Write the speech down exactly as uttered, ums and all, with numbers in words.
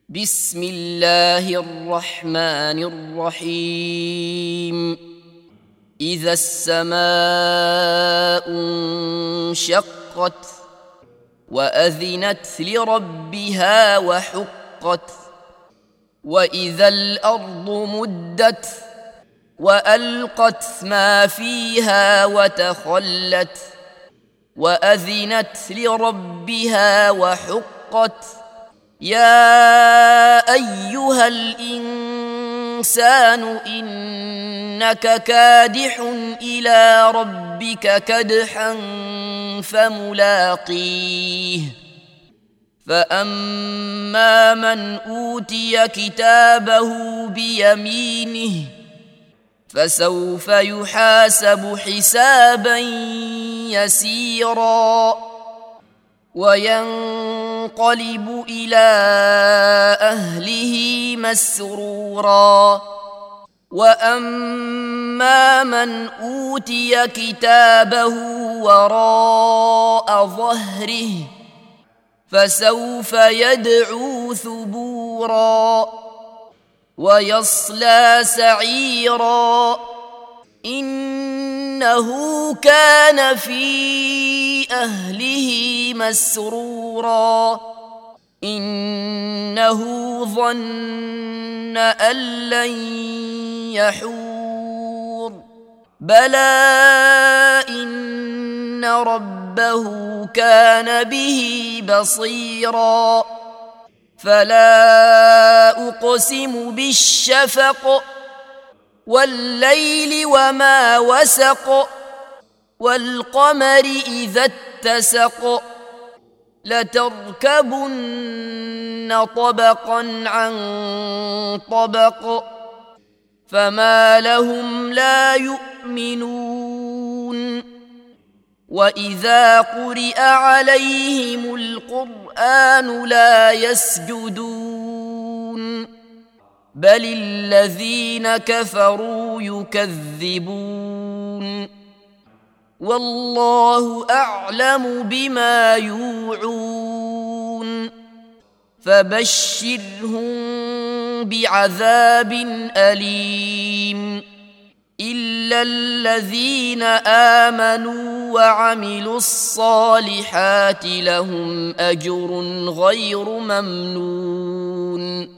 بسم الله الرحمن الرحيم إذا السماء انشقت وأذنت لربها وحقت وإذا الأرض مدت وألقت ما فيها وتخلت وأذنت لربها وحقت يا أيها الإنسان إنك كادح إلى ربك كدحا فملاقيه فأما من أوتي كتابه بيمينه فسوف يحاسب حسابا يسيرا وينقلب إلى أهله مسرورا وأما من أوتي كتابه وراء ظهره فسوف يدعو ثبورا ويصلى سعيرا إنه كان في أهله مسرورا إنه ظن أن لن يحور بلى إن ربه كان به بصيرا فلا أقسم بالشفق والليل وما وسق والقمر إذا اتسق لتركبن طبقا عن طبق فما لهم لا يؤمنون وإذا قرئ عليهم القرآن لا يسجدون بل الذين كفروا يكذبون والله أعلم بما يوعون فبشرهم بعذاب أليم إلا الذين آمنوا وعملوا الصالحات لهم أجر غير ممنون